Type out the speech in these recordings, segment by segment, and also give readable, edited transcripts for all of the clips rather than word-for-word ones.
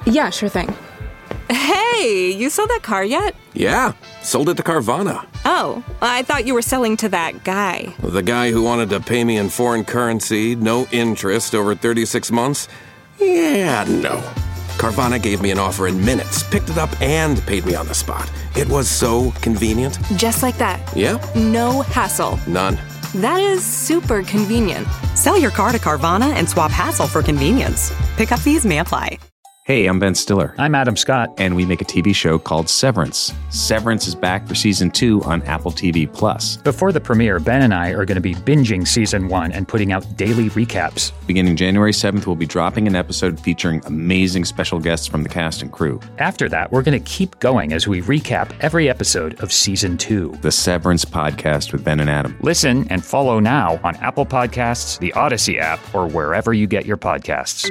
Yeah, sure thing. Hey, you sold that car yet? Yeah, sold it to Carvana. Oh, I thought you were selling to that guy. The guy who wanted to pay me in foreign currency, no interest, over 36 months? Yeah, no. Carvana gave me an offer in minutes, picked it up, and paid me on the spot. It was so convenient. Just like that. Yep. No hassle. None. That is super convenient. Sell your car to Carvana and swap hassle for convenience. Pickup fees may apply. Hey, I'm Ben Stiller. I'm Adam Scott. And we make a TV show called Severance. Severance is back for season 2 on Apple TV+. Before the premiere, Ben and I are going to be binging season 1 and putting out daily recaps. Beginning January 7th, we'll be dropping an episode featuring amazing special guests from the cast and crew. After that, we're going to keep going as we recap every episode of season 2. The Severance Podcast with Ben and Adam. Listen and follow now on Apple Podcasts, the Odyssey app, or wherever you get your podcasts.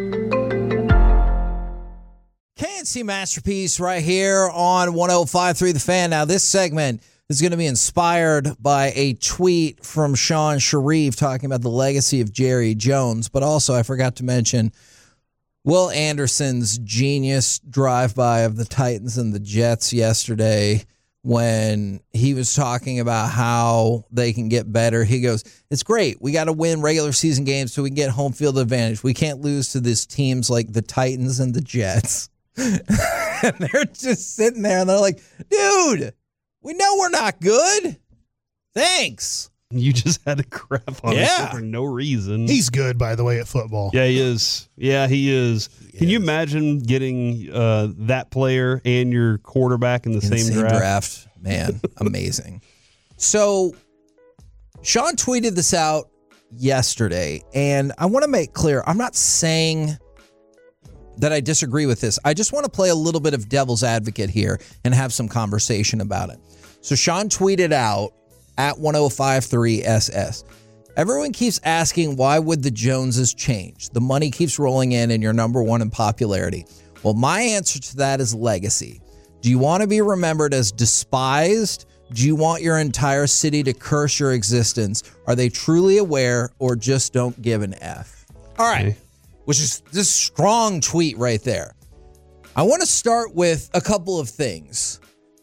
KNC Masterpiece right here on 105.3 The Fan. Now, this segment is going to be inspired by a tweet from Sean Sharif talking about the legacy of Jerry Jones, but also I forgot to mention Will Anderson's genius drive-by of the Titans and the Jets yesterday when he was talking about how they can get better. He goes, it's great. We got to win regular season games so we can get home field advantage. We can't lose to these teams like the Titans and the Jets. And they're just sitting there and they're like, dude, we know we're not good. Thanks. You just had to crap on him for no reason. He's good, by the way, at football. Yeah, he is. Yeah, he is. Can you imagine getting that player and your quarterback in the same draft? Man, amazing. So Sean tweeted this out yesterday, and I want to make clear, I'm not saying that I disagree with this. I just want to play a little bit of devil's advocate here and have some conversation about it. So Sean tweeted out at 1053SS. Everyone keeps asking, why would the Joneses change? The money keeps rolling in and you're number one in popularity. Well, my answer to that is legacy. Do you want to be remembered as despised? Do you want your entire city to curse your existence? Are they truly aware or just don't give an F? All right. Okay. Which is this strong tweet right there. I want to start with a couple of things.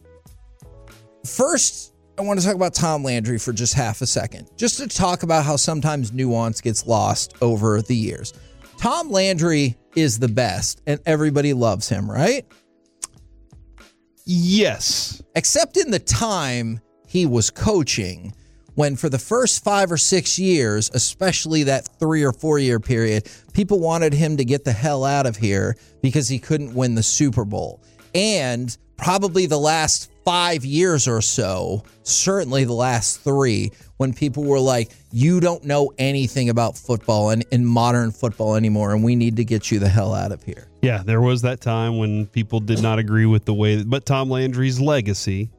First, I want to talk about Tom Landry for just half a second, just to talk about how sometimes nuance gets lost over the years. Tom Landry is the best, and everybody loves him, right? Yes. Except in the time he was coaching, when for the first 5 or 6 years, especially that 3 or 4 year period, people wanted him to get the hell out of here because he couldn't win the Super Bowl. And probably the last 5 years or so, certainly the last 3, when people were like, you don't know anything about football and in modern football anymore, and we need to get you the hell out of here. Yeah, there was that time when people did not agree with the way, but Tom Landry's legacy,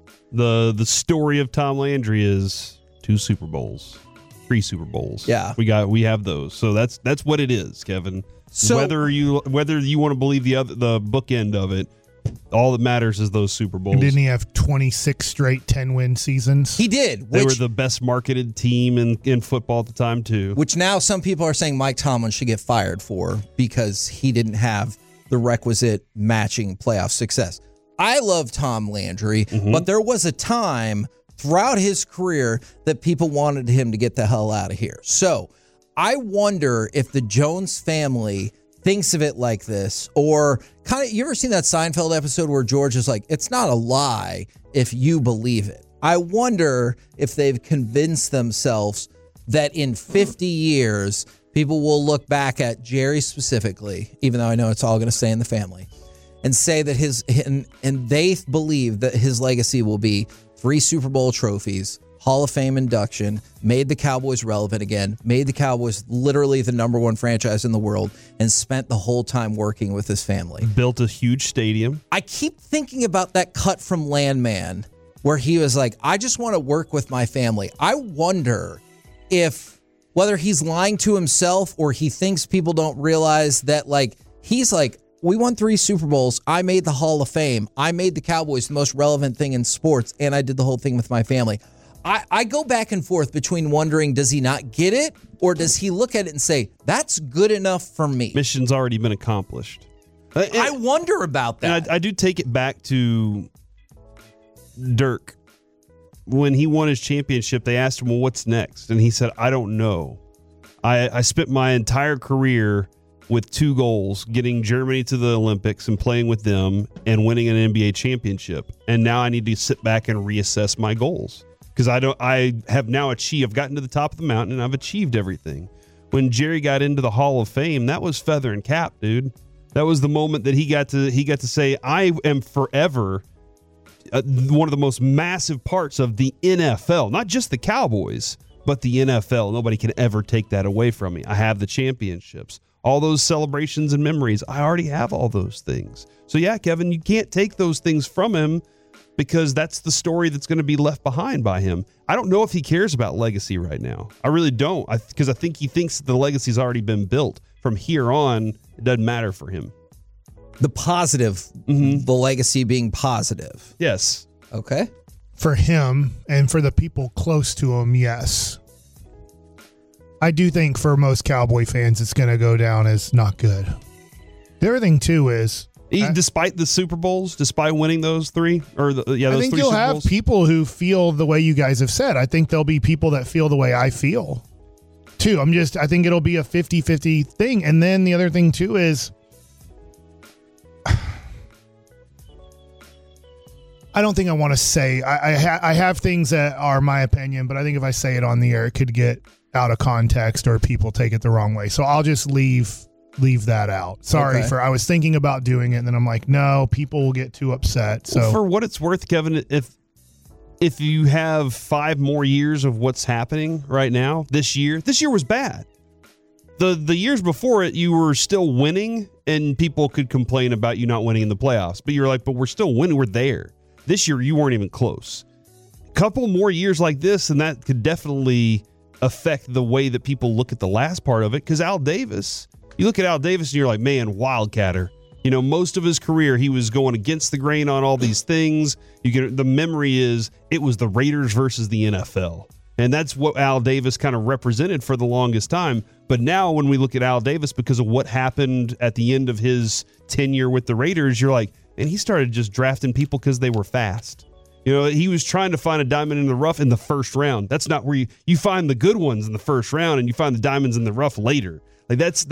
the story of Tom Landry is 2 Super Bowls, 3 Super Bowls. Yeah, we have those. So that's what it is, Kevin. So whether you want to believe the bookend of it, all that matters is those Super Bowls. And didn't he have 26 straight 10-win seasons? He did. They were the best marketed team in football at the time, too. Which now some people are saying Mike Tomlin should get fired for because he didn't have the requisite matching playoff success. I love Tom Landry, but there was a time throughout his career that people wanted him to get the hell out of here. So I wonder if the Jones family thinks of it like this, or kind of, you ever seen that Seinfeld episode where George is like, it's not a lie if you believe it. I wonder if they've convinced themselves that in 50 years, people will look back at Jerry specifically, even though I know it's all going to stay in the family, and say that and they believe that his legacy will be 3 Super Bowl trophies, Hall of Fame induction, made the Cowboys relevant again, made the Cowboys literally the number one franchise in the world, and spent the whole time working with his family. Built a huge stadium. I keep thinking about that cut from Landman where he was like, I just want to work with my family. I wonder if whether he's lying to himself or he thinks people don't realize that, like, he's like, we won 3 Super Bowls. I made the Hall of Fame. I made the Cowboys the most relevant thing in sports, and I did the whole thing with my family. I go back and forth between wondering, does he not get it, or does he look at it and say, that's good enough for me? Mission's already been accomplished. I wonder about that. And I do take it back to Dirk. When he won his championship, they asked him, well, what's next? And he said, I don't know. I spent my entire career with 2 goals, getting Germany to the Olympics and playing with them and winning an NBA championship. And now I need to sit back and reassess my goals. Because I have now achieved, I've gotten to the top of the mountain and I've achieved everything. When Jerry got into the Hall of Fame, that was feather and cap, dude. That was the moment that he got to say, I am forever one of the most massive parts of the NFL, not just the Cowboys, but the NFL. Nobody can ever take that away from me. I have the championships, all those celebrations and memories. I already have all those things. So yeah, Kevin, you can't take those things from him because that's the story that's going to be left behind by him. I don't know if he cares about legacy right now. I really don't, because I think he thinks the legacy's already been built. From here on, it doesn't matter for him. The positive, the legacy being positive. Yes. Okay. For him and for the people close to him, yes. I do think for most Cowboy fans, it's going to go down as not good. The other thing, too, is... despite the Super Bowls, despite winning those 3? Those 3 Super Bowls? I think you'll have people who feel the way you guys have said. I think there'll be people that feel the way I feel, too. I think it'll be a 50-50 thing. And then the other thing, too, is... I don't think I want to say I have things that are my opinion, but I think if I say it on the air, it could get out of context or people take it the wrong way. So I'll just leave that out. Sorry I was thinking about doing it, and then I'm like, no, people will get too upset. So for what it's worth, Kevin, if you have 5 more years of what's happening right now, this year was bad. The years before it, you were still winning, and people could complain about you not winning in the playoffs. But you're like, but we're still winning. We're there. This year, you weren't even close. A couple more years like this, and that could definitely affect the way that people look at the last part of it. Because Al Davis, you look at Al Davis, and you're like, man, wildcatter. You know, most of his career, he was going against the grain on all these things. The memory is it was the Raiders versus the NFL. And that's what Al Davis kind of represented for the longest time. But now when we look at Al Davis, because of what happened at the end of his tenure with the Raiders, you're like, and he started just drafting people because they were fast. You know, he was trying to find a diamond in the rough in the first round. That's not where you find the good ones in the first round, and you find the diamonds in the rough later. Like that's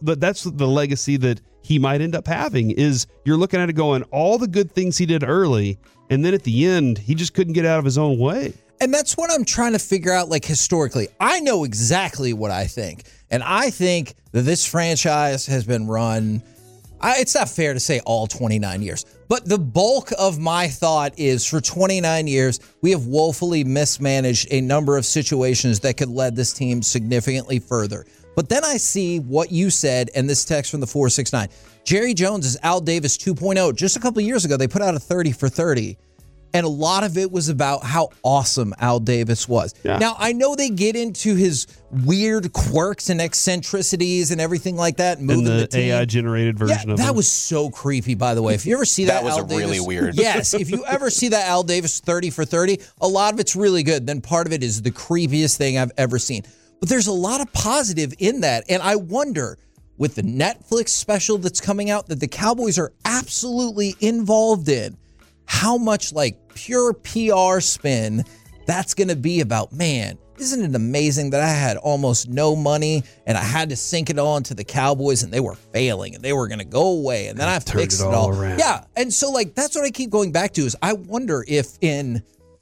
the legacy that he might end up having. Is you're looking at it going, all the good things he did early, and then at the end he just couldn't get out of his own way. And that's what I'm trying to figure out, like, historically. I know exactly what I think. And I think that this franchise has been run, it's not fair to say all 29 years, but the bulk of my thought is for 29 years, we have woefully mismanaged a number of situations that could lead this team significantly further. But then I see what you said and this text from the 469. Jerry Jones is Al Davis 2.0. Just a couple of years ago, they put out a 30 for 30. And a lot of it was about how awesome Al Davis was. Yeah. Now, I know they get into his weird quirks and eccentricities and everything like that. And the AI-generated version of that him. was so creepy, by the way. If you ever see that was Al Davis, really weird. Yes, if you ever see that Al Davis 30 for 30, a lot of it's really good. Then part of it is the creepiest thing I've ever seen. But there's a lot of positive in that. And I wonder, with the Netflix special that's coming out that the Cowboys are absolutely involved in, how much like pure PR spin that's going to be about, man, isn't it amazing that I had almost no money and I had to sink it all into the Cowboys and they were failing and they were going to go away and then I fixed it all around. Yeah. And so like, that's what I keep going back to is I wonder if in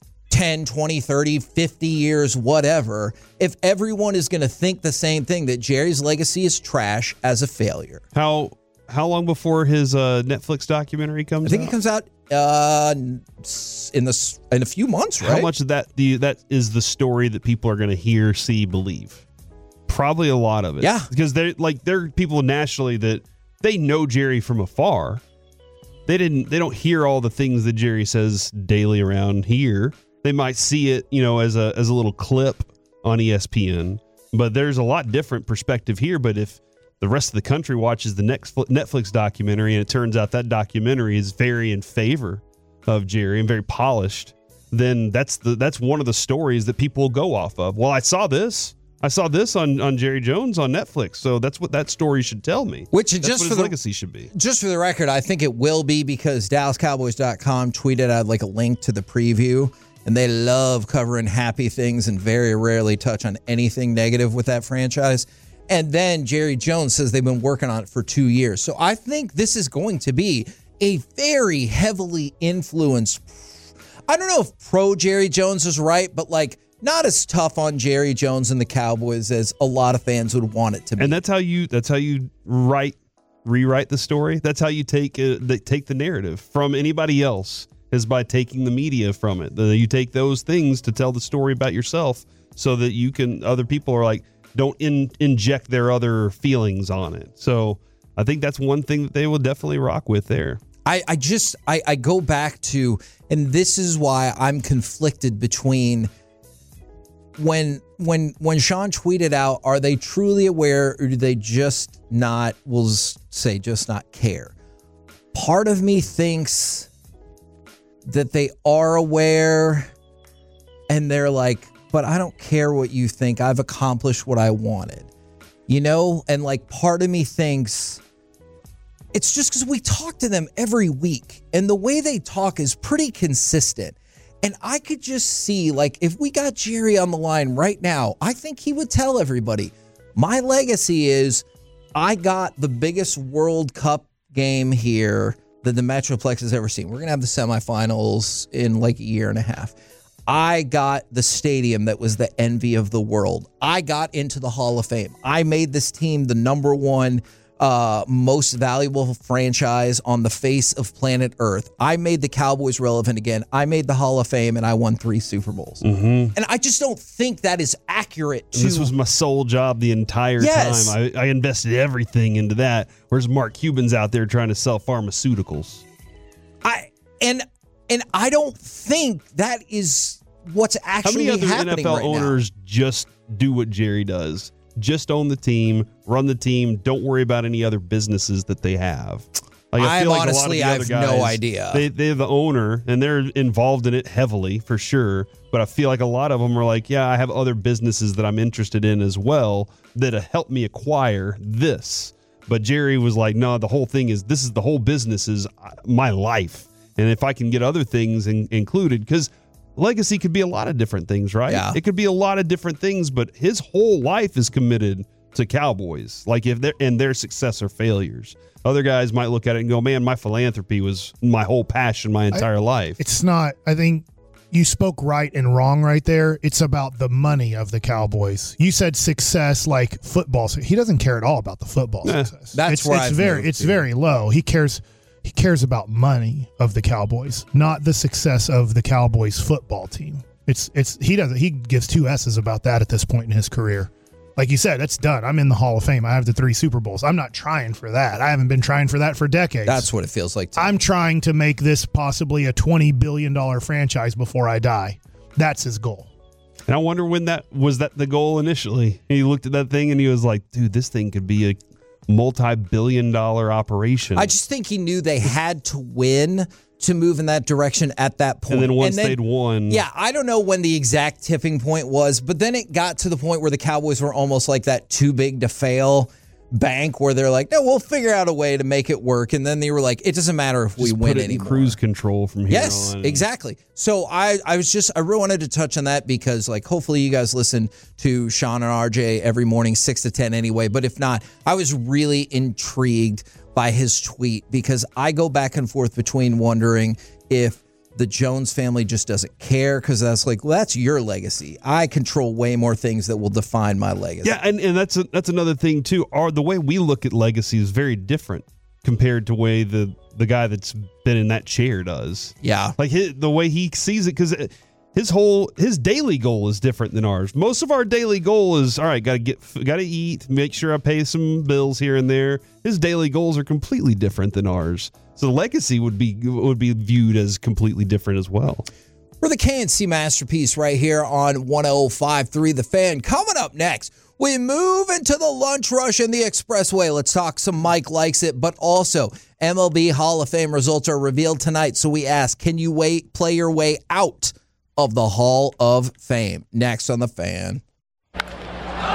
10, 20, 30, 50 years, whatever, if everyone is going to think the same thing, that Jerry's legacy is trash as a failure. How long before his Netflix documentary comes out? I think it comes out in a few months, right? How much of that is the story that people are going to hear, see, believe? Probably a lot of it. Yeah. Because there are people nationally that they know Jerry from afar. They don't hear all the things that Jerry says daily around here. They might see it, as a little clip on ESPN, but there's a lot different perspective here. But if the rest of the country watches the next Netflix documentary and it turns out that documentary is very in favor of Jerry and very polished, then that's one of the stories that people will go off of. Well, I saw this. I saw this on Jerry Jones on Netflix, so that's what that story should tell me. That's what his legacy should be. Just for the record, I think it will be because DallasCowboys.com tweeted out like a link to the preview, and they love covering happy things and very rarely touch on anything negative with that franchise. And then Jerry Jones says they've been working on it for 2 years. So I think this is going to be a very heavily influenced, I don't know if pro Jerry Jones is right, but like not as tough on Jerry Jones and the Cowboys as a lot of fans would want it to be. And that's how you rewrite the story. That's how you take the narrative from anybody else, is by taking the media from it. You take those things to tell the story about yourself so that other people are like, don't inject their other feelings on it. So I think that's one thing that they will definitely rock with there. I go back to, and this is why I'm conflicted between when Sean tweeted out, are they truly aware or do they just not, we'll say just not care? Part of me thinks that they are aware and they're like, but I don't care what you think. I've accomplished what I wanted, and like part of me thinks it's just because we talk to them every week and the way they talk is pretty consistent. And I could just see, like, if we got Jerry on the line right now, I think he would tell everybody, my legacy is I got the biggest World Cup game here that the Metroplex has ever seen. We're going to have the semifinals in like a year and a half. I got the stadium that was the envy of the world. I got into the Hall of Fame. I made this team the number one most valuable franchise on the face of planet Earth. I made the Cowboys relevant again. I made the Hall of Fame, and I won 3 Super Bowls. Mm-hmm. And I just don't think that is accurate. This was my sole job the entire time. I invested everything into that. Whereas Mark Cuban's out there trying to sell pharmaceuticals. And I don't think that is what's actually happening right now. How many other NFL owners just do what Jerry does? Just own the team, run the team, don't worry about any other businesses that they have. Like, I have no idea. They're the owner, and they're involved in it heavily, for sure. But I feel like a lot of them are like, yeah, I have other businesses that I'm interested in as well that help me acquire this. But Jerry was like, no, the whole thing is, the whole business is my life. And if I can get other things included, because legacy could be a lot of different things, right? Yeah. It could be a lot of different things, but his whole life is committed to Cowboys. Like if their success or failures. Other guys might look at it and go, man, my philanthropy was my whole passion my entire life. It's not, I think you spoke right and wrong right there. It's about the money of the Cowboys. You said success like football. He doesn't care at all about the football success. That's where it's very low. He cares about money of the Cowboys, not the success of the Cowboys football team. He gives 2 S's about that at this point in his career. Like you said, that's done. I'm in the Hall of Fame. I have the 3 Super Bowls. I'm not trying for that. I haven't been trying for that for decades. That's what it feels like to me. I'm trying to make this possibly a $20 billion franchise before I die. That's his goal. And I wonder when that the goal initially. He looked at that thing and he was like, dude, this thing could be a multi-billion-dollar operation. I just think he knew they had to win to move in that direction at that point. And then once they'd won. Yeah, I don't know when the exact tipping point was, but then it got to the point where the Cowboys were almost like that too big to fail bank where they're like, no, we'll figure out a way to make it work. And then they were like, it doesn't matter if we win anymore. Cruise control from here on. Yes, exactly. So I really wanted to touch on that because like hopefully you guys listen to Sean and RJ every morning 6 to 10 anyway. But if not, I was really intrigued by his tweet because I go back and forth between wondering if the Jones family just doesn't care because that's like, well, that's your legacy. I control way more things that will define my legacy. Yeah, and that's another thing too. The way we look at legacy is very different compared to the way the guy that's been in that chair does. Yeah, like the way he sees it, because his daily goal is different than ours. Most of our daily goal is, all right, got to eat, make sure I pay some bills here and there. His daily goals are completely different than ours. So the legacy would be viewed as completely different as well. We're the KNC Masterpiece right here on 105.3 The Fan. Coming up next, we move into the lunch rush in the expressway. Let's talk some Mike Likes It, but also MLB Hall of Fame results are revealed tonight. So we ask, can you play your way out of the Hall of Fame? Next on The Fan.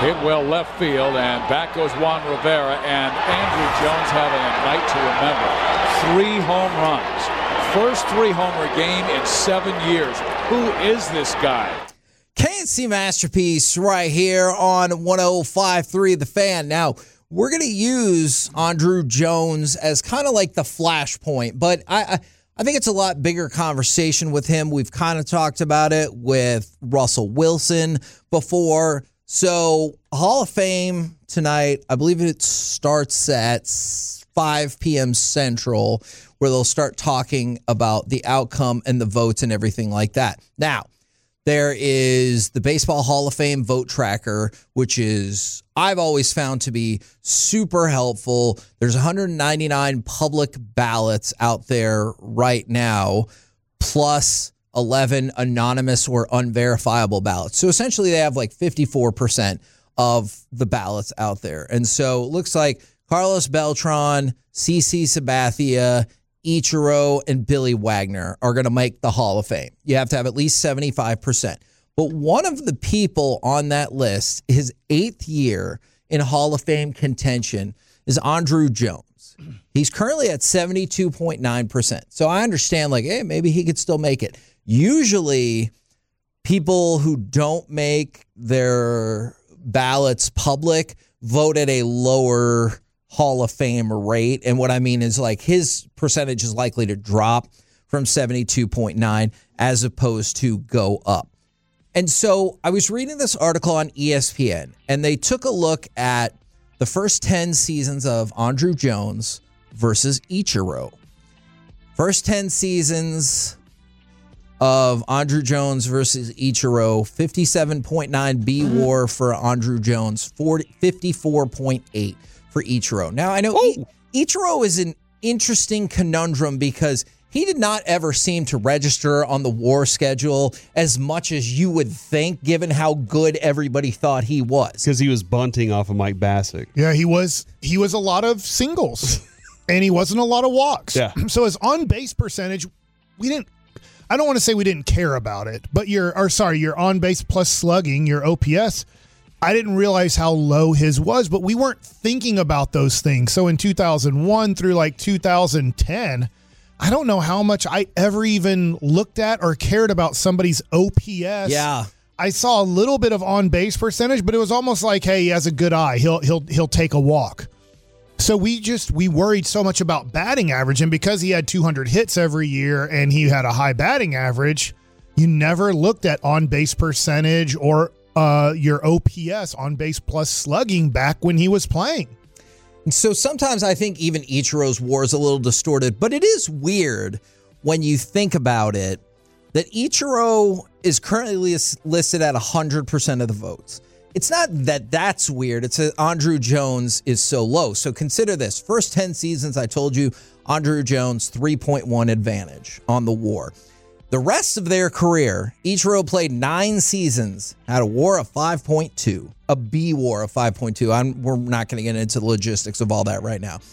Hit well left field, and back goes Juan Rivera, and Andrew Jones having a night to remember. 3 home runs. First 3-homer game in 7 years. Who is this guy? KNC Masterpiece right here on 105.3 The Fan. Now, we're going to use Andrew Jones as kind of like the flashpoint, but I think it's a lot bigger conversation with him. We've kind of talked about it with Russell Wilson before. So, Hall of Fame tonight, I believe it starts at 5 p.m. Central, where they'll start talking about the outcome and the votes and everything like that. Now, there is the Baseball Hall of Fame vote tracker, which is, I've always found to be super helpful. There's 199 public ballots out there right now, plus 11 anonymous or unverifiable ballots. So essentially they have like 54% of the ballots out there. And so it looks like Carlos Beltran, CC Sabathia, Ichiro, and Billy Wagner are going to make the Hall of Fame. You have to have at least 75%. But one of the people on that list, his 8th year in Hall of Fame contention, is Andrew Jones. He's currently at 72.9%. So I understand, like, hey, maybe he could still make it. Usually, people who don't make their ballots public vote at a lower Hall of Fame rate. And what I mean is, like, his percentage is likely to drop from 72.9 as opposed to go up. And so I was reading this article on ESPN, and they took a look at the first 10 seasons of Andrew Jones versus Ichiro. First 10 seasons of Andrew Jones versus Ichiro, 57.9 B WAR for Andrew Jones, 54.8 for Ichiro. Now, I know Ichiro is an interesting conundrum because he did not ever seem to register on the WAR schedule as much as you would think, given how good everybody thought he was. Because he was bunting off of Mike Bassick. Yeah, he was a lot of singles, and he wasn't a lot of walks. Yeah. So his on-base percentage, I don't want to say we didn't care about it, but your on-base plus slugging, your OPS, I didn't realize how low his was, but we weren't thinking about those things. So in 2001 through like 2010, I don't know how much I ever even looked at or cared about somebody's OPS. Yeah. I saw a little bit of on-base percentage, but it was almost like, hey, he has a good eye. He'll take a walk. So we worried so much about batting average, and because he had 200 hits every year and he had a high batting average, you never looked at on-base percentage or your OPS, on-base plus slugging, back when he was playing. So sometimes I think even Ichiro's WAR is a little distorted, but it is weird when you think about it that Ichiro is currently listed at 100% of the votes. It's not that that's weird. It's that Andrew Jones is so low. So consider this. First 10 seasons, I told you, Andrew Jones, 3.1 advantage on the WAR. The rest of their career, Ichiro played 9 seasons, had a WAR of 5.2, a B WAR of 5.2. We're not going to get into the logistics of all that right now.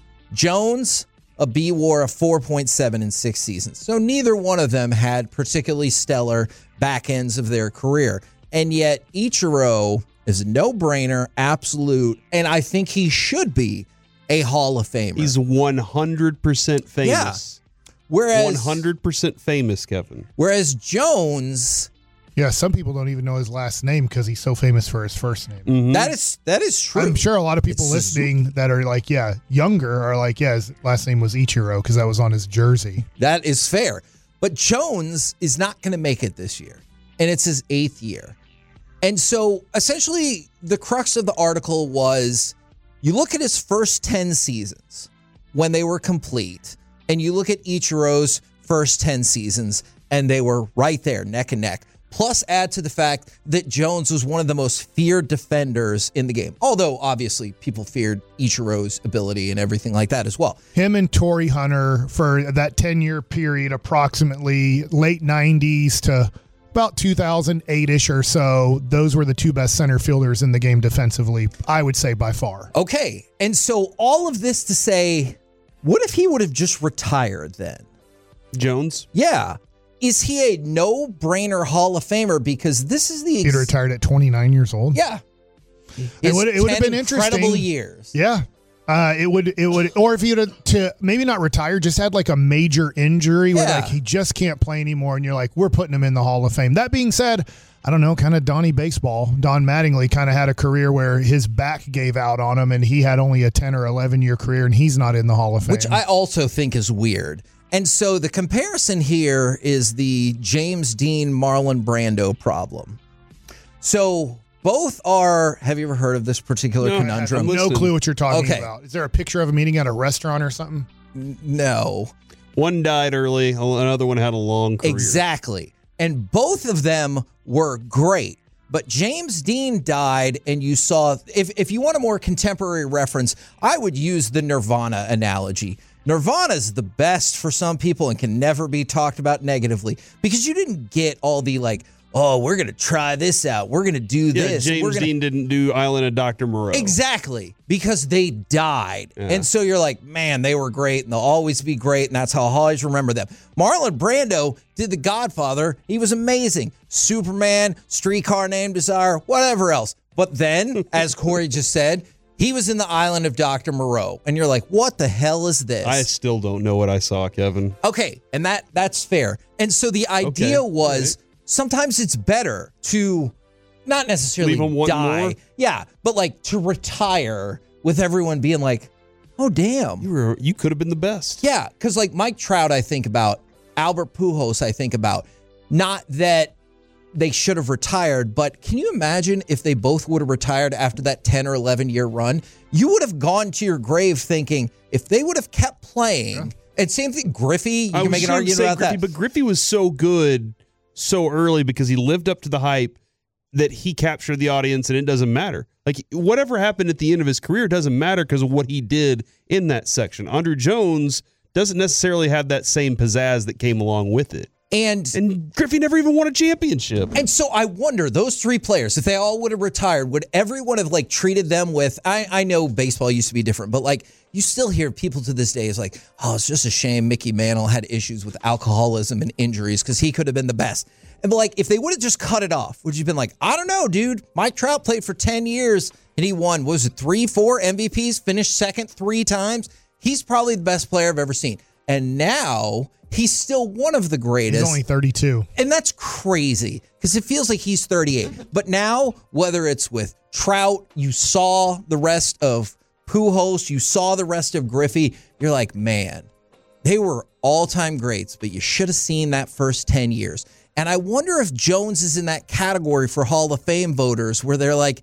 Jones, a B WAR of 4.7 in 6 seasons. So neither one of them had particularly stellar back ends of their career. And yet Ichiro is a no-brainer, absolute, and I think he should be a Hall of Famer. He's 100% famous. Yeah. Whereas 100% famous, Kevin. Whereas Jones, yeah, some people don't even know his last name because he's so famous for his first name. Mm-hmm. that is true. I'm sure a lot of people listening that are like, younger are like, his last name was Ichiro because that was on his jersey. That is fair. But Jones is not going to make it this year, and it's his 8th year. And so essentially the crux of the article was you look at his first 10 seasons when they were complete, and you look at Ichiro's first 10 seasons, and they were right there, neck and neck. Plus, add to the fact that Jones was one of the most feared defenders in the game. Although, obviously, people feared Ichiro's ability and everything like that as well. Him and Torrey Hunter for that 10-year period, approximately late 90s to about 2008-ish or so, those were the 2 best center fielders in the game defensively, I would say by far. Okay, and so all of this to say, what if he would have just retired then? Jones? Yeah. Is he a no-brainer Hall of Famer? Because this is the... He retired at 29 years old? Yeah. It would have been interesting. Incredible years. Yeah. It would, or if you'd to maybe not retire, just had like a major injury where like he just can't play anymore, and you're like, we're putting him in the Hall of Fame. That being said, I don't know, kind of Donnie Baseball. Don Mattingly kind of had a career where his back gave out on him, and he had only a 10 or 11 year career, and he's not in the Hall of Fame. Which I also think is weird. And so the comparison here is the James Dean, Marlon Brando problem. So both are, have you ever heard of this particular conundrum? No clue what you're talking about. Is there a picture of him eating at a restaurant or something? No. One died early, another one had a long career. Exactly. And both of them were great. But James Dean died, and you saw, if you want a more contemporary reference, I would use the Nirvana analogy. Nirvana's the best for some people and can never be talked about negatively because you didn't get all the like, oh, we're going to try this out. We're going to do this. James Dean didn't do Island of Dr. Moreau. Exactly, because they died. Yeah. And so you're like, man, they were great, and they'll always be great, and that's how I'll always remember them. Marlon Brando did The Godfather. He was amazing. Superman, Streetcar Named Desire, whatever else. But then, as Corey just said, he was in the Island of Dr. Moreau. And you're like, what the hell is this? I still don't know what I saw, Kevin. Okay, and that's fair. And so the idea was... Sometimes it's better to not necessarily die. More? Yeah, but like to retire with everyone being like, oh, damn. You could have been the best. Yeah, because like Mike Trout, I think about, Albert Pujols, I think about. Not that they should have retired, but can you imagine if they both would have retired after that 10 or 11-year run? You would have gone to your grave thinking, if they would have kept playing, and same thing, Griffey, you can make an argument about that. But Griffey was so good so early because he lived up to the hype that he captured the audience, and it doesn't matter. Like, whatever happened at the end of his career doesn't matter because of what he did in that section. Andruw Jones doesn't necessarily have that same pizzazz that came along with it. And Griffey never even won a championship. And so I wonder, those three players, if they all would have retired, would everyone have like treated them with, I know baseball used to be different, but like you still hear people to this day is like, oh, it's just a shame Mickey Mantle had issues with alcoholism and injuries because he could have been the best. And but like, if they would have just cut it off, would you have been like, I don't know, dude, Mike Trout played for 10 years and he won, was it 3-4 MVPs, finished second 3 times? He's probably the best player I've ever seen. And now he's still one of the greatest. He's only 32. And that's crazy because it feels like he's 38. But now, whether it's with Trout, you saw the rest of Pujols, you saw the rest of Griffey, you're like, man, they were all-time greats, but you should have seen that first 10 years. And I wonder if Jones is in that category for Hall of Fame voters where they're like,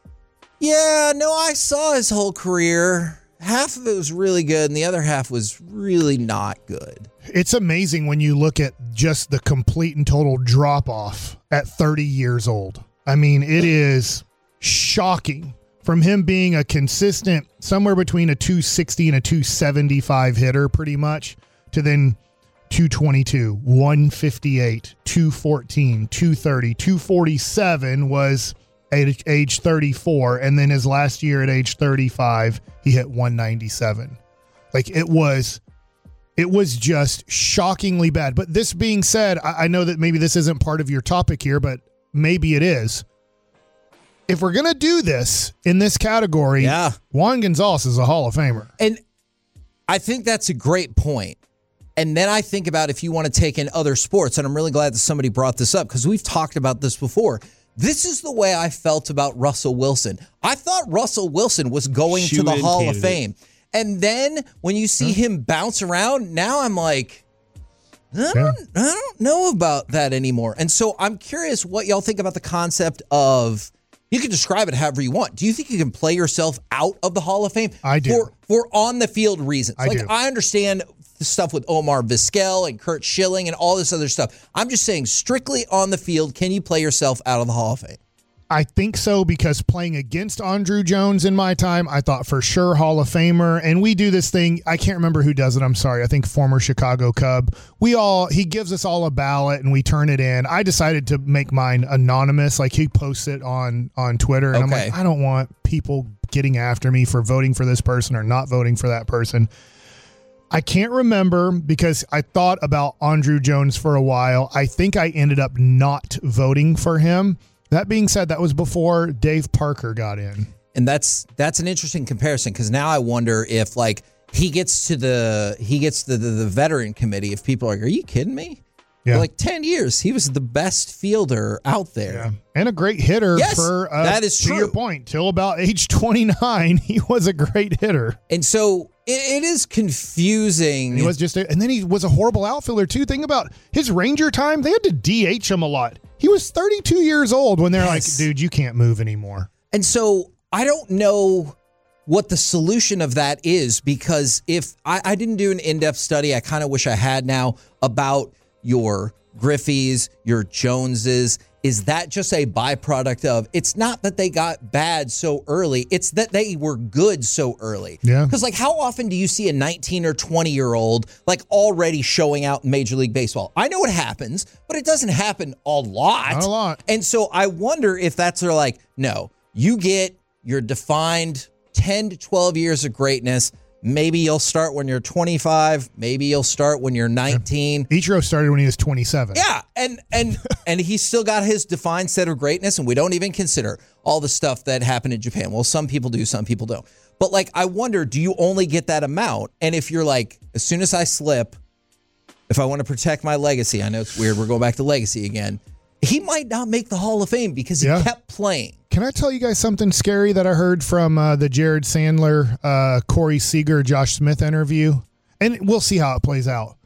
yeah, no, I saw his whole career. Half of it was really good, and the other half was really not good. It's amazing when you look at just the complete and total drop-off at 30 years old. I mean, it is shocking. From him being a consistent, somewhere between a 260 and a 275 hitter, pretty much, to then 222, 158, 214, 230, 247 was at age 34, and then his last year at age 35, he hit 197. Like, it was just shockingly bad. But this being said, I know that maybe this isn't part of your topic here, but maybe it is. If we're going to do this in this category, Juan Gonzalez is a Hall of Famer. And I think that's a great point. And then I think about if you want to take in other sports, and I'm really glad that somebody brought this up because we've talked about this before. This is the way I felt about Russell Wilson. I thought Russell Wilson was going to the Hall of Fame. And then when you see him bounce around, now I'm like, I don't know about that anymore. And so I'm curious what y'all think about the concept of, you can describe it however you want. Do you think you can play yourself out of the Hall of Fame? I do. For on-the-field reasons. I do. I understand the stuff with Omar Vizquel and Curt Schilling and all this other stuff. I'm just saying, strictly on the field, can you play yourself out of the Hall of Fame? I think so, because playing against Andruw Jones in my time, I thought for sure Hall of Famer. And we do this thing, I can't remember who does it, I'm sorry. I think former Chicago Cub. He gives us all a ballot and we turn it in. I decided to make mine anonymous. Like, he posts it on Twitter. And I'm like, I don't want people getting after me for voting for this person or not voting for that person. I can't remember because I thought about Andruw Jones for a while. I think I ended up not voting for him. That being said, that was before Dave Parker got in. And that's an interesting comparison, because now I wonder if like he gets to the veteran committee, if people are like, are you kidding me? Yeah. For like 10 years, he was the best fielder out there. Yeah. And a great hitter. Yes, for, that is to true. your point, till about age 29, he was a great hitter. And so it is confusing. And he was and then he was a horrible outfielder too. Think about his Ranger time. They had to DH him a lot. He was 32 years old when they're like, dude, you can't move anymore. And so I don't know what the solution of that is, because if I didn't do an in-depth study, I kind of wish I had now, about your Griffeys, your Joneses. Is that just a byproduct of, it's not that they got bad so early, it's that they were good so early. Yeah. Because like, how often do you see a 19 or 20-year-old like already showing out in Major League Baseball? I know it happens, but it doesn't happen a lot. Not a lot. And so I wonder if that's sort of like, no, you get your defined 10 to 12 years of greatness. Maybe you'll start when you're 25. Maybe you'll start when you're 19. Ichiro started when he was 27. Yeah, and he's still got his defined set of greatness, and we don't even consider all the stuff that happened in Japan. Well, some people do, some people don't. But like, I wonder, do you only get that amount? And if you're like, as soon as I slip, if I want to protect my legacy, I know it's weird, we're going back to legacy again, he might not make the Hall of Fame because he kept playing. Can I tell you guys something scary that I heard from the Jared Sandler, Corey Seager, Josh Smith interview? And we'll see how it plays out.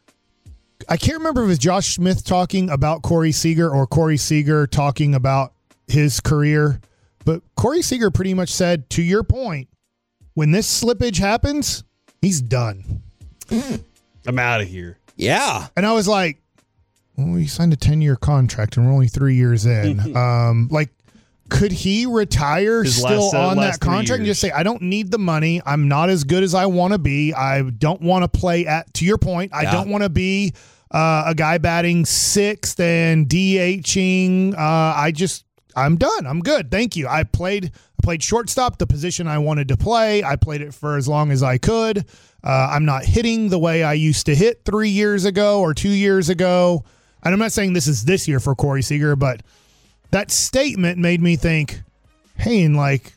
I can't remember if it was Josh Smith talking about Corey Seager or Corey Seager talking about his career. But Corey Seager pretty much said, to your point, when this slippage happens, he's done. I'm out of here. Yeah. And I was like, well, we signed a 10-year contract and we're only 3 years in. Could he retire still on that contract and just say, I don't need the money. I'm not as good as I want to be. I don't want to play to your point, I don't want to be a guy batting sixth and DHing. I'm done. I'm good. Thank you. I played shortstop, the position I wanted to play. I played it for as long as I could. I'm not hitting the way I used to hit 3 years ago or 2 years ago. And I'm not saying this is this year for Corey Seager, but that statement made me think, hey, in like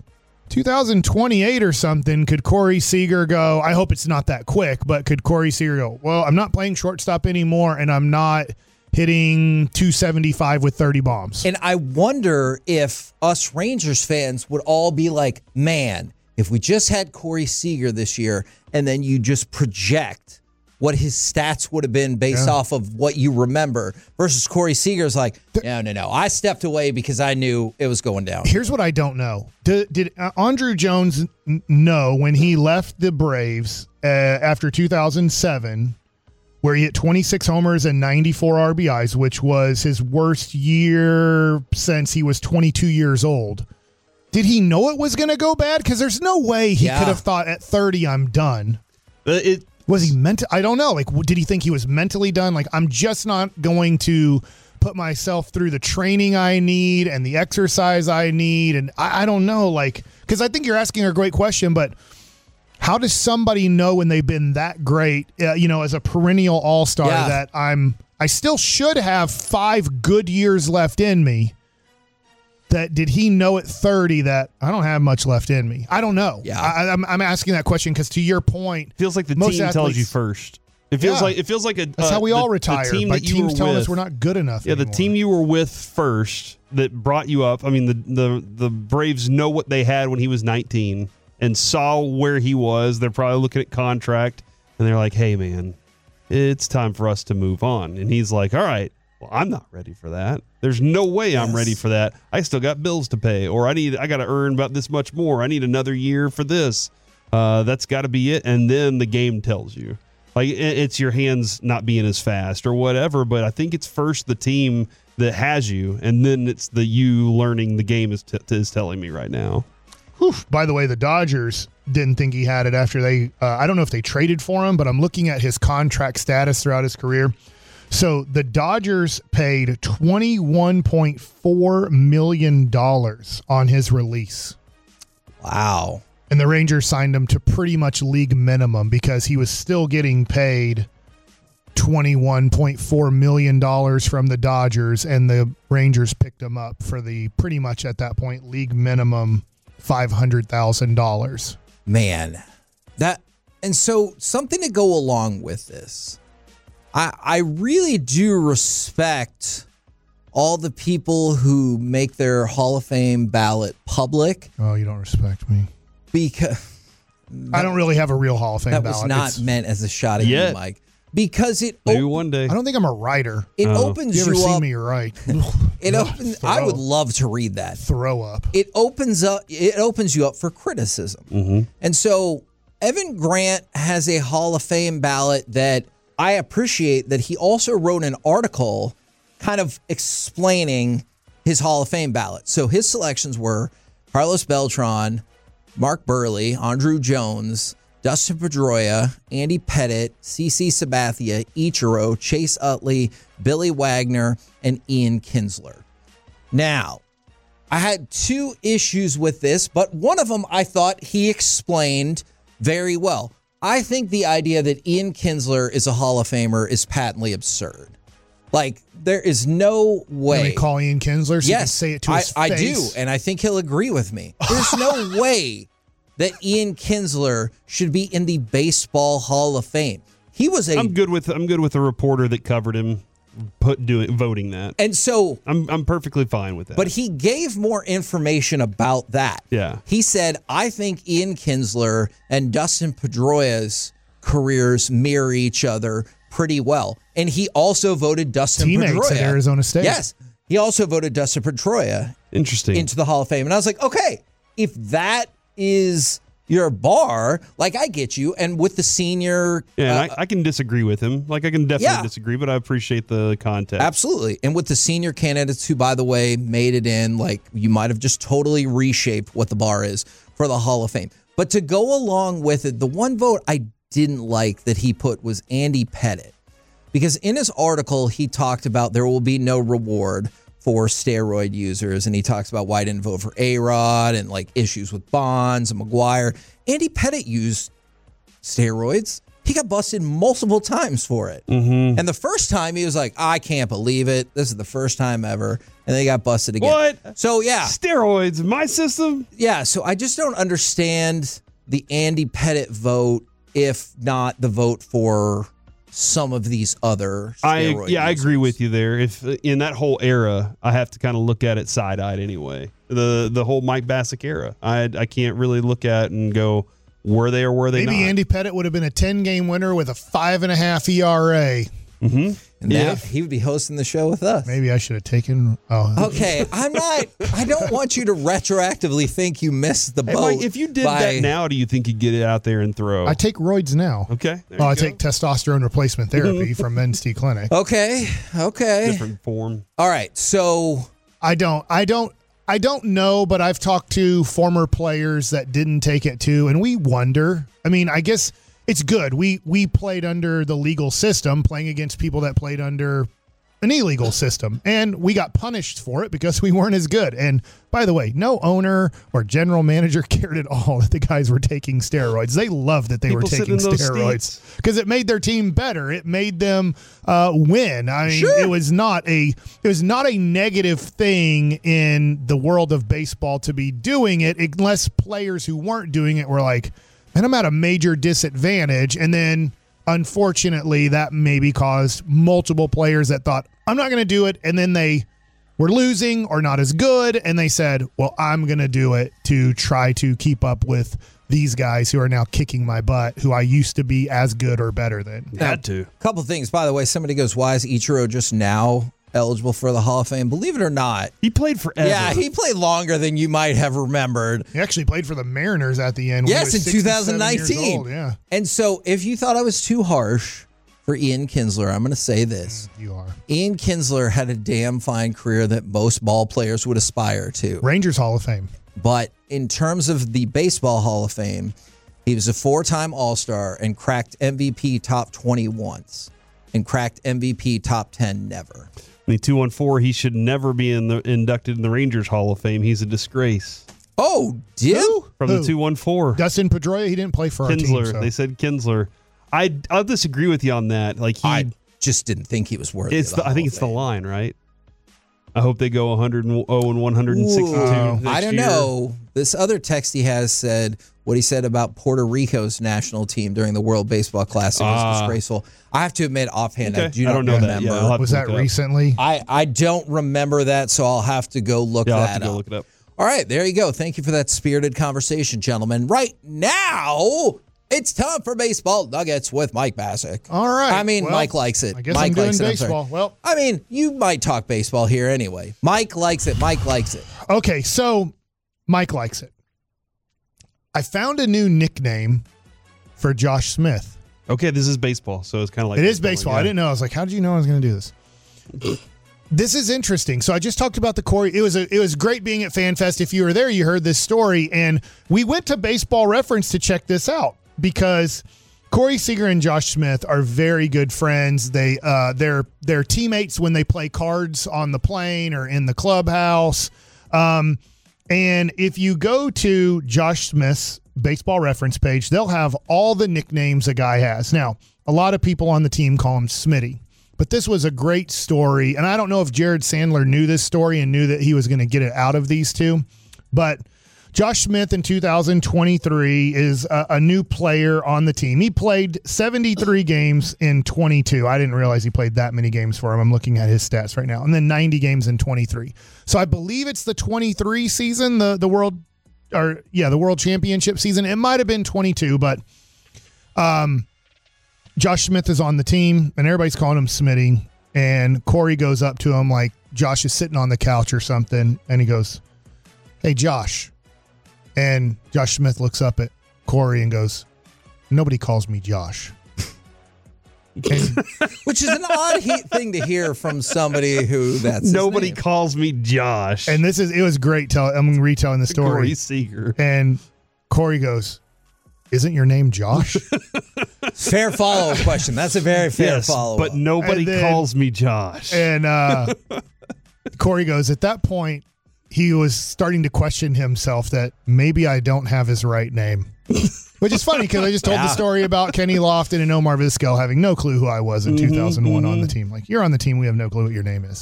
2028 or something, could Corey Seager go, I hope it's not that quick, but could Corey Seager go, well, I'm not playing shortstop anymore and I'm not hitting 275 with 30 bombs. And I wonder if us Rangers fans would all be like, man, if we just had Corey Seager this year, and then you just project what his stats would have been based off of what you remember, versus Corey Seager's like, no. I stepped away because I knew it was going down. Here's what I don't know. Did Andruw Jones know when he left the Braves after 2007, where he hit 26 homers and 94 RBIs, which was his worst year since he was 22 years old? Did he know it was going to go bad? Because there's no way he could have thought at 30, I'm done. Was he I don't know. Like, did he think he was mentally done? Like, I'm just not going to put myself through the training I need and the exercise I need. And I don't know, like, because I think you're asking a great question, but how does somebody know when they've been that great, as a perennial all-star that I still should have 5 good years left in me? That did he know at 30 that I don't have much left in me? I don't know. Yeah, I'm asking that question because, to your point, feels like the team tells you first. It feels like that's how we all retire. The team by that you teams were telling with, us we're not good enough. Yeah, anymore. the team you were with first that brought you up. I mean, the Braves know what they had when he was 19 and saw where he was. They're probably looking at contract and they're like, "Hey, man, it's time for us to move on." And he's like, "All right. Well, I'm not ready for that. There's no way I'm ready for that. I still got bills to pay, or I got to earn about this much more. I need another year for this. That's got to be it." And then the game tells you, like, it's your hands not being as fast or whatever. But I think it's first the team that has you, and then it's the you learning the game is telling me right now. Whew. By the way, the Dodgers didn't think he had it after they. I don't know if they traded for him, but I'm looking at his contract status throughout his career. So the Dodgers paid $21.4 million on his release. Wow. And the Rangers signed him to pretty much league minimum because he was still getting paid $21.4 million from the Dodgers, and the Rangers picked him up for the pretty much at that point league minimum $500,000. Man, and so something to go along with this. I really do respect all the people who make their Hall of Fame ballot public. Oh, you don't respect me. Because I don't really have a real Hall of Fame that ballot. was not meant as a shot at you, Mike. Because it maybe one day. I don't think I'm a writer. It opens you ever you see up. me write? It opens. I would love to read that. Throw up. It opens you up for criticism. Mm-hmm. And so Evan Grant has a Hall of Fame ballot that I appreciate that he also wrote an article kind of explaining his Hall of Fame ballot. So his selections were Carlos Beltran, Mark Burley, Andruw Jones, Dustin Pedroia, Andy Pettitte, CC Sabathia, Ichiro, Chase Utley, Billy Wagner, and Ian Kinsler. Now, I had two issues with this, but one of them I thought he explained very well. I think the idea that Ian Kinsler is a Hall of Famer is patently absurd. Like, there is no way. Can we call Ian Kinsler so you can say it to his face? I do, and I think he'll agree with me. There's no way that Ian Kinsler should be in the Baseball Hall of Fame. He was I'm good with the reporter that covered him voting that. And so I'm perfectly fine with that. But he gave more information about that. Yeah. He said, I think Ian Kinsler and Dustin Pedroia's careers mirror each other pretty well. And he also voted Dustin Teammates Pedroia. at Arizona State. Yes. He also voted Dustin Pedroia into the Hall of Fame. And I was like, okay, if that is your bar, like, I get you. And with the senior... Yeah, I can disagree with him. Like, I can definitely disagree, but I appreciate the context. Absolutely. And with the senior candidates who, by the way, made it in, like, you might have just totally reshaped what the bar is for the Hall of Fame. But to go along with it, the one vote I didn't like that he put was Andy Pettitte. Because in his article, he talked about there will be no reward for steroid users, and he talks about why I didn't vote for A-Rod and like issues with Bonds and McGuire. Andy Pettitte used steroids. He got busted multiple times for it. Mm-hmm. And the first time he was like, I can't believe it. This is the first time ever. And then he got busted again. What? So, yeah. Steroids in my system? Yeah, so I just don't understand the Andy Pettitte vote, if not the vote for some of these other steroid users. I agree with you there. If in that whole era, I have to kind of look at it side-eyed anyway. The whole Mike Bassick era, I can't really look at and go, were they or were they not? Maybe Andy Pettitte would have been a 10-game winner with a 5.5 ERA. Mm-hmm. And he would be hosting the show with us. Maybe I should have taken... Okay, I don't want you to retroactively think you missed the boat. Mike, if you did that now, do you think you'd get it out there and throw? I take roids now. Okay. I take testosterone replacement therapy from Men's T Clinic. Okay. Different form. All right, so... I don't know, but I've talked to former players that didn't take it too, and we wonder. I mean, I guess it's good. We played under the legal system, playing against people that played under an illegal system, and we got punished for it because we weren't as good. And by the way, no owner or general manager cared at all that the guys were taking steroids. They loved that they were taking steroids because it made their team better. It made them win. I mean, it was not a negative thing in the world of baseball to be doing it, unless players who weren't doing it were like, man, I'm at a major disadvantage. And then unfortunately, that maybe caused multiple players that thought, I'm not going to do it. And then they were losing or not as good. And they said, well, I'm going to do it to try to keep up with these guys who are now kicking my butt, who I used to be as good or better than. Had to. Couple things. By the way, somebody goes, why is Ichiro just now eligible for the Hall of Fame? Believe it or not, he played forever. Yeah, he played longer than you might have remembered. He actually played for the Mariners at the end. Yes, in 2019. Old, yeah. And so if you thought I was too harsh for Ian Kinsler, I'm going to say this. You are. Ian Kinsler had a damn fine career that most ball players would aspire to. Rangers Hall of Fame. But in terms of the Baseball Hall of Fame, he was a 4-time All-Star and cracked MVP top 20 once and cracked MVP top 10 never. The 214, he should never be inducted in the Rangers Hall of Fame. He's a disgrace. Oh, From the 214. Dustin Pedroia, he didn't play for our team. They said Kinsler. I'll disagree with you on that. Like just didn't think he was worthy. I think it's the line, right? I hope they go 100 and 162. I don't know. This other text he has said what he said about Puerto Rico's national team during the World Baseball Classic was disgraceful. I have to admit, offhand, I don't know that. Yeah, was that recently? I don't remember that, so I'll have to go look that up. Look it up. All right, there you go. Thank you for that spirited conversation, gentlemen. Right now, it's time for Baseball Nuggets with Mike Bassick. All right. I mean, Mike likes it. I guess Mike I'm doing likes baseball. Well, I mean, you might talk baseball here anyway. Mike likes it. Mike likes it. Okay, so Mike likes it. I found a new nickname for Josh Smith. Okay, this is baseball, so it's kind of like... It is baseball. Yeah. I didn't know. I was like, how did you know I was going to do this? This is interesting. So I just talked about the Corey. It was great being at FanFest. If you were there, you heard this story. And we went to Baseball Reference to check this out because Corey Seager and Josh Smith are very good friends. They're teammates when they play cards on the plane or in the clubhouse. And if you go to Josh Smith's Baseball Reference page, they'll have all the nicknames a guy has. Now, a lot of people on the team call him Smitty, but this was a great story. And I don't know if Jared Sandler knew this story and knew that he was going to get it out of these two, but Josh Smith in 2023 is a new player on the team. He played 73 games in 22. I didn't realize he played that many games for him. I'm looking at his stats right now. And then 90 games in 23. So I believe it's the 23 season, the World Championship season. It might have been 22, but Josh Smith is on the team, and everybody's calling him Smitty. And Corey goes up to him like Josh is sitting on the couch or something, and he goes, "Hey, Josh." And Josh Smith looks up at Corey and goes, "Nobody calls me Josh." Which is an odd thing to hear from somebody who that's nobody his name. calls me Josh. And it was great. I'm retelling the story. Corey Seager. And Corey goes, "Isn't your name Josh?" Fair follow-up question. That's a very fair follow-up. But nobody calls me Josh. And Corey goes, at that point, he was starting to question himself that maybe I don't have his right name. Which is funny because I just told the story about Kenny Lofton and Omar Vizquel having no clue who I was in 2001 on the team. Like, you're on the team. We have no clue what your name is.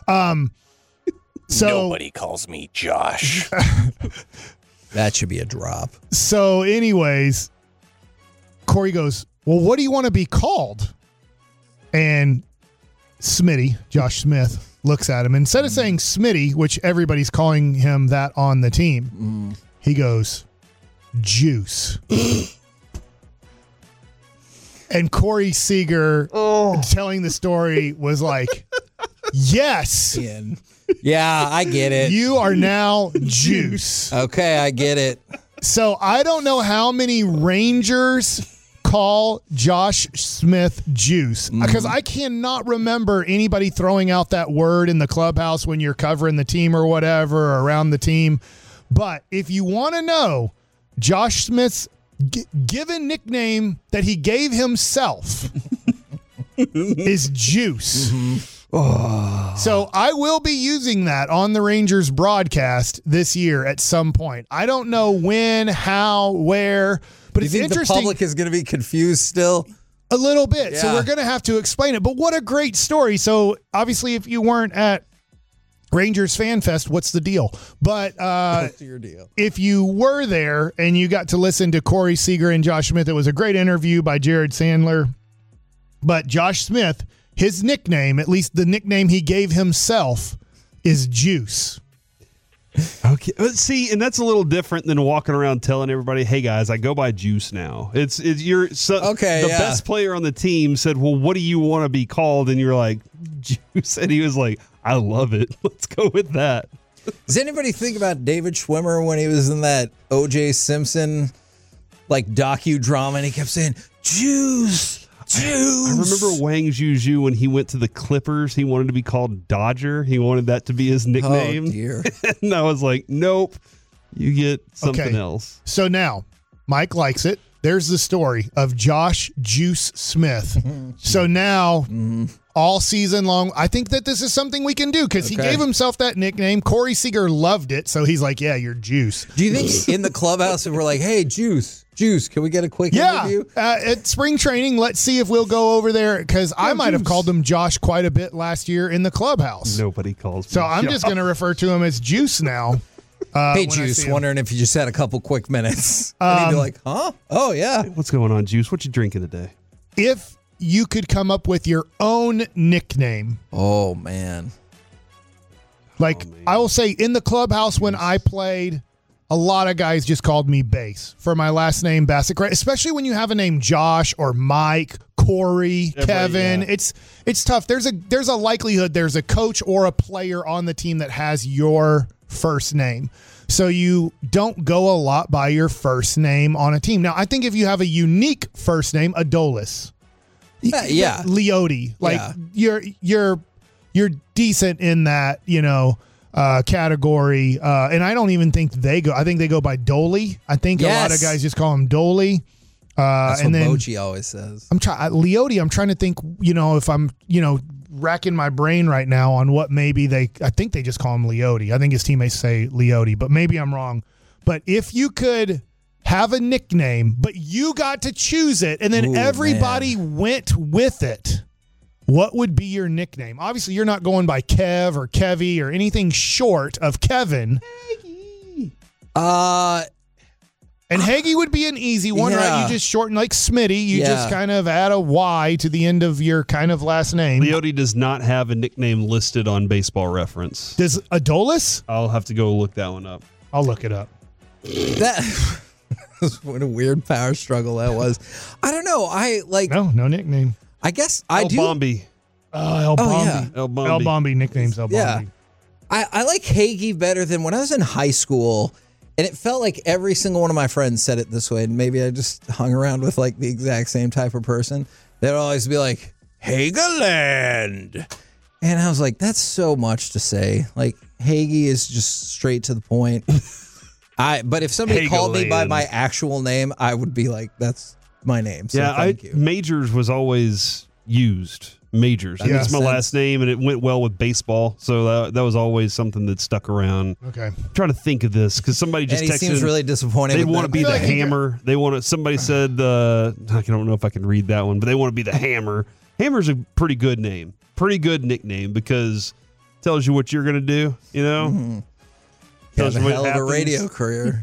So nobody calls me Josh. That should be a drop. So anyways, Corey goes, "Well, what do you want to be called?" And Smitty, Josh Smith, looks at him. Instead of saying Smitty, which everybody's calling him that on the team, he goes, "Juice." And Corey Seager telling the story was like, yes. Yeah, I get it. You are now Juice. Okay, I get it. So I don't know how many Rangers call Josh Smith Juice because I cannot remember anybody throwing out that word in the clubhouse when you're covering the team or whatever or around the team. But if you want to know Josh Smith's given nickname that he gave himself is Juice. So I will be using that on the Rangers broadcast this year at some point. I don't know when, how, where, but it's interesting. The public is going to be confused still? A little bit. Yeah. So we're going to have to explain it. But what a great story. So obviously if you weren't at Rangers Fan Fest, what's the deal? But what's your deal? If you were there and you got to listen to Corey Seager and Josh Smith, it was a great interview by Jared Sandler. But Josh Smith, his nickname, at least the nickname he gave himself, is Juice. Okay. See, and that's a little different than walking around telling everybody, "Hey guys, I go by Juice now." It's you're the best player on the team said, "Well, what do you want to be called?" And you're like, "Juice," and he was like, "I love it. Let's go with that." Does anybody think about David Schwimmer when he was in that O.J. Simpson docudrama and he kept saying Juice? Juice. I remember Wang Zhuzhu when he went to the Clippers. He wanted to be called Dodger. He wanted that to be his nickname. Oh, dear. And I was like, nope, you get something else. So now, Mike likes it. There's the story of Josh Juice Smith. So now, all season long. I think that this is something we can do because he gave himself that nickname. Corey Seager loved it, so he's like, yeah, you're Juice. Do you think in the clubhouse, if we're like, hey, Juice, can we get a quick interview? At spring training, let's see if we'll go over there because I might have called him Josh quite a bit last year in the clubhouse. Nobody calls me So I'm just going to refer to him as Juice now. Hey, Juice, wondering if you just had a couple quick minutes. And he'd be like, huh? Oh, yeah. What's going on, Juice? What you drinking today? If you could come up with your own nickname. Oh, man. I will say in the clubhouse when I played, a lot of guys just called me Bass for my last name, Bassett, especially when you have a name Josh or Mike, Corey, Kevin. Yeah. It's tough. There's a likelihood there's a coach or a player on the team that has your first name. So you don't go a lot by your first name on a team. Now, I think if you have a unique first name, Adolis. Yeah. Leote. You're decent in that, category. And I don't even think I think they go by Dolly. I think a lot of guys just call him Dolly. That's what Bochy always says. Leote, I'm trying to think, if I'm, racking my brain right now on what maybe I think they just call him Leote. I think his teammates say Leote, but maybe I'm wrong. But if you could have a nickname, but you got to choose it, and then everybody went with it, what would be your nickname? Obviously, you're not going by Kev or Kevy or anything short of Kevin. And Hagee would be an easy one, right? You just shorten like Smitty. You just kind of add a Y to the end of your kind of last name. Leote does not have a nickname listed on Baseball Reference. Does Adolis? I'll have to go look that one up. I'll look it up. What a weird power struggle that was. I don't know. No nickname. I guess I do. Bombi. El Bombi. Yeah. El Bombi. El Bombi nicknames El Bombi. Yeah. I like Hagee better than when I was in high school. And it felt like every single one of my friends said it this way. And maybe I just hung around with like the exact same type of person. They'd always be like, Hageland. And I was like, that's so much to say. Like, Hagee is just straight to the point. But if somebody called me by my actual name, I would be like, that's my name. So thank you. Majors was always used. Majors. It's my last name, and it went well with baseball. So that was always something that stuck around. Okay. I'm trying to think of this because somebody just texted. He seems really disappointed. They want to be the Hammer. Somebody said, I don't know if I can read that one, but they want to be the Hammer. Hammer's a pretty good name, pretty good nickname because it tells you what you're going to do, Mm-hmm. Have a hell of a radio career.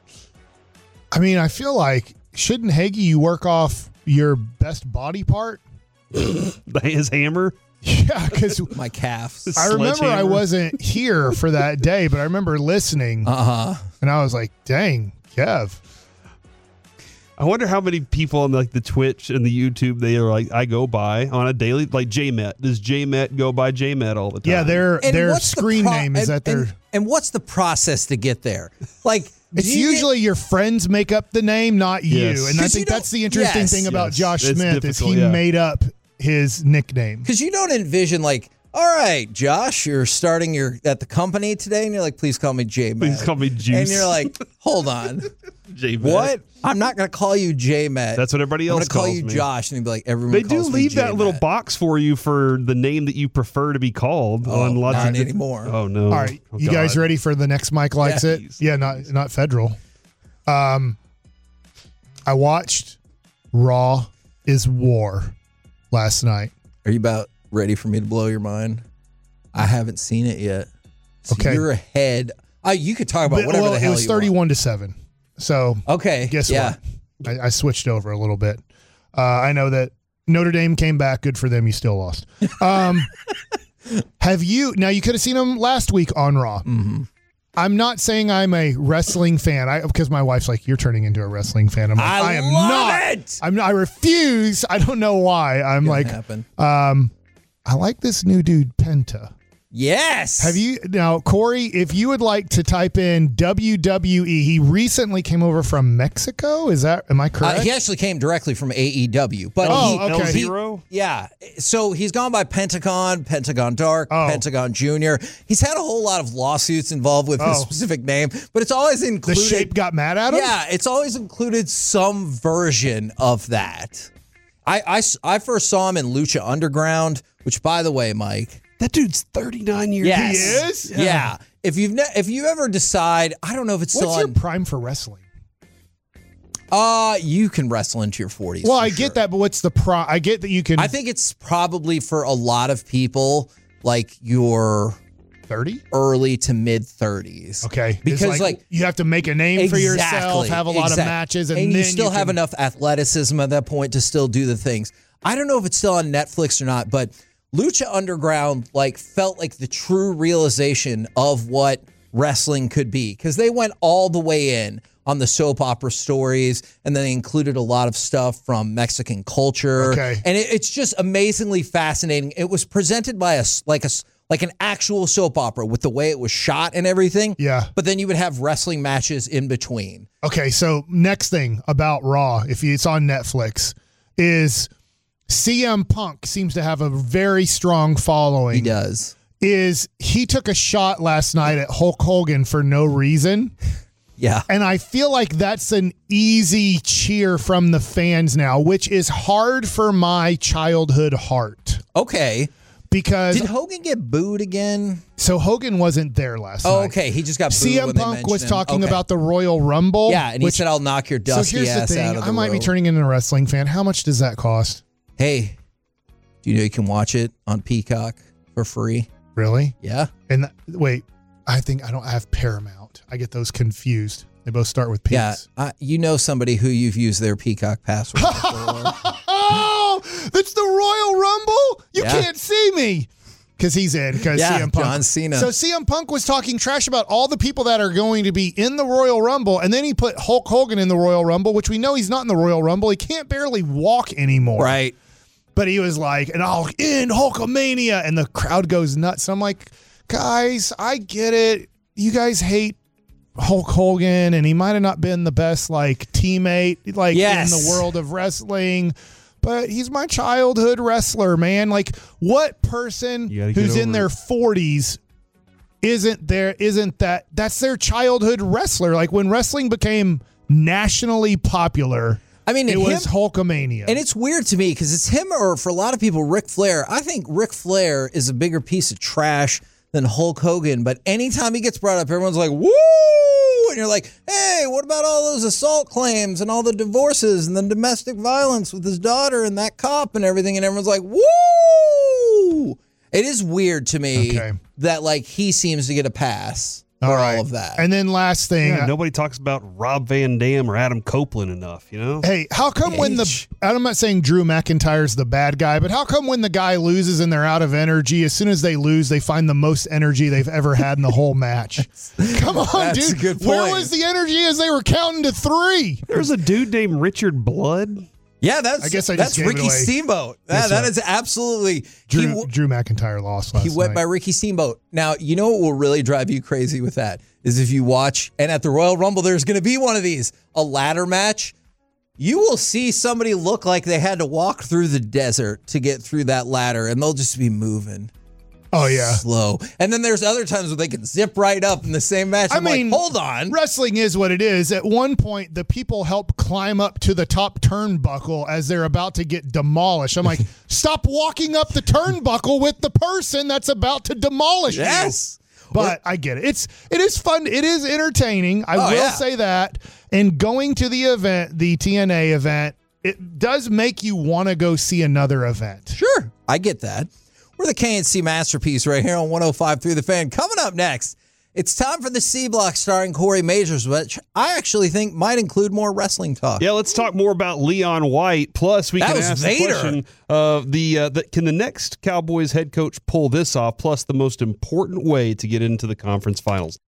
I mean, I feel like, shouldn't Hagee, you work off your best body part? His hammer? Yeah, because my calf. I remember I wasn't here for that day, but I remember listening. And I was like, dang, Kev. I wonder how many people on like the Twitch and the YouTube they are like I go by on a daily, like J-Met. Does J-Met go by J-Met all the time? Yeah, their screen name is that their. And what's the process to get there? Like, it's usually your friends make up the name, not you. Yes. And I think that's the interesting thing about Josh Smith is he made up his nickname. Because you don't envision like, all right, Josh, you're starting at the company today, and you're like, please call me J-Met. Please call me Juice. And you're like, hold on. J-Met. What? I'm not going to call you J-Met. That's what everybody else calls me. I'm going to call you Josh, and you'd be like, everyone They calls do me leave that J-Met. little box for you for the name that you prefer to be called. On lots not of anymore. Oh, no. All right, you guys ready for the next Mike Likes It? Please. Yeah, not federal. I watched Raw is War last night. Are you about ready for me to blow your mind? I haven't seen it yet. So Okay. you're ahead. You could talk about whatever the hell it was you want. 31-7. So Okay. guess what? I switched over a little bit. I know that Notre Dame came back. Good for them. You still lost. Have you? Now you could have seen them last week on Raw. Mm-hmm. I'm not saying I'm a wrestling fan because my wife's like, you're turning into a wrestling fan. I'm like, I am not. I'm not. I refuse. I don't know why. I'm like, happen. I like this new dude, Penta. Yes. Have you now, Corey? If you would like to type in WWE, he recently came over from Mexico. Am I correct? He actually came directly from AEW, but okay. L0? Yeah. So he's gone by Pentagon, Pentagon Dark, Pentagon Junior. He's had a whole lot of lawsuits involved with his specific name, but it's always included. The Shape got mad at him? Yeah, it's always included some version of that. I first saw him in Lucha Underground, which, by the way, Mike, that dude's 39 years. Yes. He is? Yeah. If you ever decide, I don't know if it's still What's on. your prime for wrestling? You can wrestle into your 40s. Well, I get that, but what's the prime? I get that you can. I think it's probably for a lot of people like your 30, early to mid 30s. Okay, because like you have to make a name for yourself, have a lot of matches, and then you still have enough athleticism at that point to still do the things. I don't know if it's still on Netflix or not, but Lucha Underground felt like the true realization of what wrestling could be, because they went all the way in on the soap opera stories, and then they included a lot of stuff from Mexican culture. Okay. And it's just amazingly fascinating. It was presented by like an actual soap opera with the way it was shot and everything. Yeah. But then you would have wrestling matches in between. Okay, so next thing about Raw, if it's on Netflix, is CM Punk seems to have a very strong following. He does. He took a shot last night at Hulk Hogan for no reason. Yeah. And I feel like that's an easy cheer from the fans now, which is hard for my childhood heart. Okay. Because did Hogan get booed again? So Hogan wasn't there last night. Oh, okay. He just got booed. CM Punk was talking about the Royal Rumble. Yeah, and he said, "I'll knock your dusty ass out of the I might be road." turning into a wrestling fan. How much does that cost? Hey, do you know you can watch it on Peacock for free? Really? Yeah. And wait, I don't have Paramount. I get those confused. They both start with P's. Yeah, you know somebody who you've used their Peacock password before. Oh, that's the Royal Rumble? You can't see me. Because he's in, because CM Punk. John Cena. So CM Punk was talking trash about all the people that are going to be in the Royal Rumble, and then he put Hulk Hogan in the Royal Rumble, which we know he's not in the Royal Rumble. He can't barely walk anymore. Right. But he was like, and I'll end Hulkamania, and the crowd goes nuts. I'm like, guys, I get it. You guys hate Hulk Hogan, and he might have not been the best teammate in the world of wrestling, but he's my childhood wrestler, man. What person who's in their 40s that's their childhood wrestler? When wrestling became nationally popular, I mean, it was Hulkamania. And it's weird to me because it's him, or for a lot of people, Ric Flair. I think Ric Flair is a bigger piece of trash than Hulk Hogan, but anytime he gets brought up, everyone's like, woo! And you're like, hey, what about all those assault claims and all the divorces and the domestic violence with his daughter and that cop and everything? And everyone's like, woo! It is weird to me that he seems to get a pass for all of that. And then last thing. Yeah, nobody talks about Rob Van Dam or Adam Copeland enough, you know? Hey, how come I'm not saying Drew McIntyre's the bad guy, but how come when the guy loses and they're out of energy, as soon as they lose, they find the most energy they've ever had in the whole match? Come on, That's dude. a good point. Where was the energy as they were counting to 3? There's a dude named Richard Blood. Yeah, I guess I just gave Ricky it away. Steamboat. That is absolutely Drew McIntyre lost last night. He went by Ricky Steamboat. Now, you know what will really drive you crazy with that is if you watch, and at the Royal Rumble, there's going to be one of these, a ladder match. You will see somebody look like they had to walk through the desert to get through that ladder, and they'll just be moving. Oh, yeah. Slow. And then there's other times where they can zip right up in the same match. I'm like, hold on. Wrestling is what it is. At one point, the people help climb up to the top turnbuckle as they're about to get demolished. I'm like, stop walking up the turnbuckle with the person that's about to demolish you. But I get it. It is fun. It is entertaining. I will say that. And going to the event, the TNA event, it does make you want to go see another event. Sure. I get that. We're the KNC Masterpiece right here on 105.3 The Fan. Coming up next, it's time for the C Block starring Corey Majors, which I actually think might include more wrestling talk. Yeah, let's talk more about Leon White. Plus, we can ask Vader. the question of can the next Cowboys head coach pull this off? Plus, the most important way to get into the conference finals.